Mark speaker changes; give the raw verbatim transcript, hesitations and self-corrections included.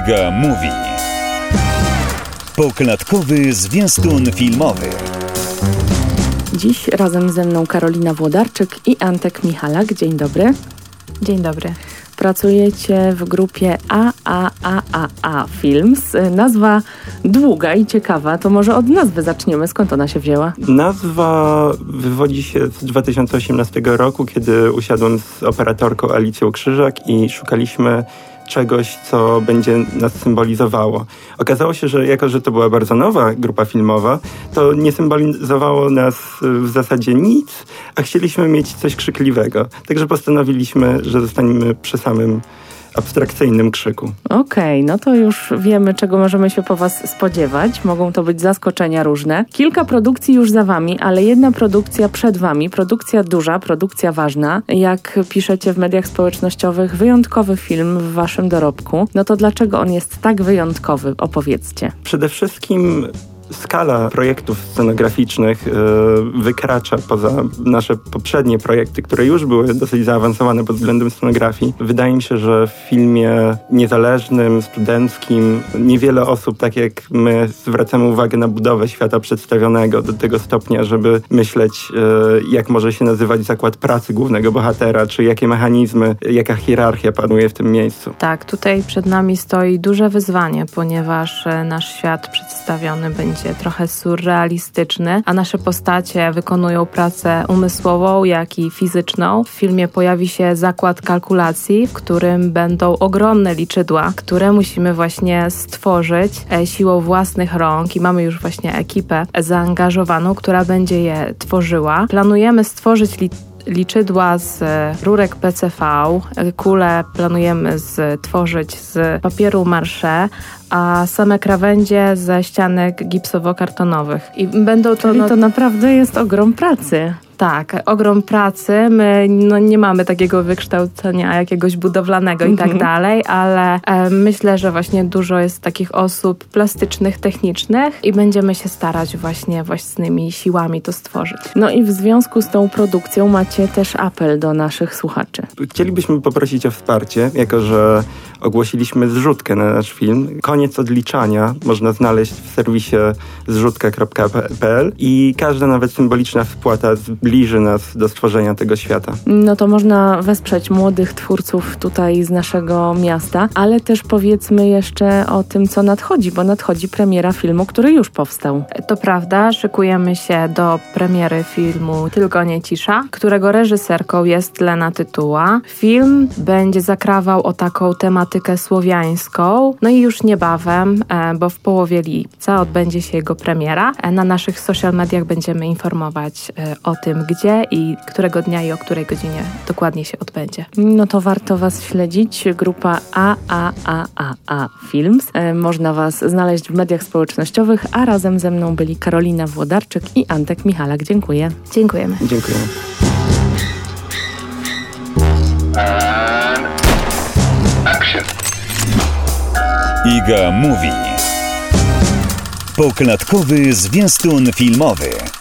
Speaker 1: Iga Mówi. Poklatkowy zwiastun filmowy.
Speaker 2: Dziś razem ze mną Karolina Włodarczyk i Antek Michalak. Dzień dobry.
Speaker 3: Dzień dobry.
Speaker 2: Pracujecie w grupie A A A A A Films. Nazwa długa i ciekawa, to może od nazwy zaczniemy. Skąd ona się wzięła?
Speaker 4: Nazwa wywodzi się z dwa tysiące osiemnastego roku, kiedy usiadłem z operatorką Alicją Krzyżak i szukaliśmy czegoś, co będzie nas symbolizowało. Okazało się, że jako, że to była bardzo nowa grupa filmowa, to nie symbolizowało nas w zasadzie nic, a chcieliśmy mieć coś krzykliwego. Także postanowiliśmy, że zostaniemy przy samym abstrakcyjnym krzyku.
Speaker 2: Okej, okay, no to już wiemy, czego możemy się po was spodziewać. Mogą to być zaskoczenia różne. Kilka produkcji już za wami, ale jedna produkcja przed wami. Produkcja duża, produkcja ważna. Jak piszecie w mediach społecznościowych, wyjątkowy film w waszym dorobku. No to dlaczego on jest tak wyjątkowy? Opowiedzcie.
Speaker 4: Przede wszystkim skala projektów scenograficznych yy, wykracza poza nasze poprzednie projekty, które już były dosyć zaawansowane pod względem scenografii. Wydaje mi się, że w filmie niezależnym, studenckim niewiele osób, tak jak my, zwracamy uwagę na budowę świata przedstawionego do tego stopnia, żeby myśleć, yy, jak może się nazywać zakład pracy głównego bohatera, czy jakie mechanizmy, jaka hierarchia panuje w tym miejscu.
Speaker 3: Tak, tutaj przed nami stoi duże wyzwanie, ponieważ nasz świat przedstawiony będzie trochę surrealistyczny, a nasze postacie wykonują pracę umysłową, jak i fizyczną. W filmie pojawi się zakład kalkulacji, w którym będą ogromne liczydła, które musimy właśnie stworzyć siłą własnych rąk i mamy już właśnie ekipę zaangażowaną, która będzie je tworzyła. Planujemy stworzyć li- liczydła z rurek P C V, kule planujemy stworzyć z papieru marsze, a same krawędzie ze ścianek gipsowo-kartonowych. I będą to...
Speaker 2: Czyli
Speaker 3: no,
Speaker 2: to naprawdę jest ogrom pracy.
Speaker 3: Tak, ogrom pracy. My no, nie mamy takiego wykształcenia jakiegoś budowlanego i tak dalej, ale e, myślę, że właśnie dużo jest takich osób plastycznych, technicznych i będziemy się starać właśnie własnymi siłami to stworzyć.
Speaker 2: No i w związku z tą produkcją macie też apel do naszych słuchaczy.
Speaker 4: Chcielibyśmy poprosić o wsparcie, jako że ogłosiliśmy zrzutkę na nasz film. Koniec odliczania można znaleźć w serwisie zrzutka kropka p l i każda nawet symboliczna wpłata zbliży nas do stworzenia tego świata.
Speaker 2: No to można wesprzeć młodych twórców tutaj z naszego miasta, ale też powiedzmy jeszcze o tym, co nadchodzi, bo nadchodzi premiera filmu, który już powstał.
Speaker 3: To prawda, szykujemy się do premiery filmu Tylko nie cisza, którego reżyserką jest Lena Tytuła. Film będzie zakrawał o taką tematykę słowiańską, no i już niebawem, bo w połowie lipca odbędzie się jego premiera. Na naszych social mediach będziemy informować o tym, gdzie i którego dnia i o której godzinie dokładnie się odbędzie.
Speaker 2: No to warto was śledzić. Grupa A A A A A Films. E, można was znaleźć w mediach społecznościowych, a razem ze mną byli Karolina Włodarczyk i Antek Michalak. Dziękuję.
Speaker 3: Dziękujemy.
Speaker 4: Dziękujemy.
Speaker 1: And action. Iga Mówi. Poklatkowy zwiastun filmowy.